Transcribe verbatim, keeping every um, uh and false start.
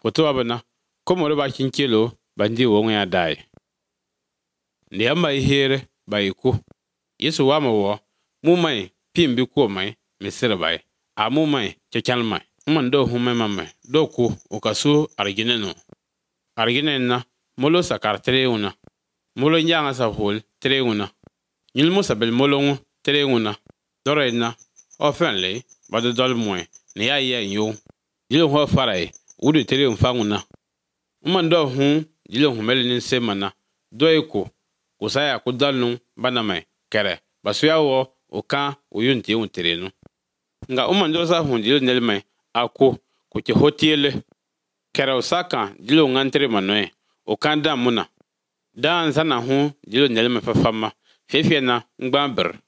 woto wabana komo ba kinkelo bandi wo ya dai ne amma here bai ku yesu wa mo mu mai pimbi ko mai misir bai amu mai kekan mai man do hu mai mai do ku o kasu argine no argine na molo sakar treuna molo nyanga sa hol treuna nyil musa bel molo treuna dorena ofenle bado dol moy ne ya ya yo dilo ho farai udu treun fanguna man do hu dilo hu melin semana doiko kusaya kudalnu bana mai kere basuya wo o kan o yunti un terenu nga umman do sa hun dilo nel mai ako ko ke hotiele kere o saka dilo ngantre manoe o kan da muna dan sana hu dilo nel mai fafama fefena ngbamber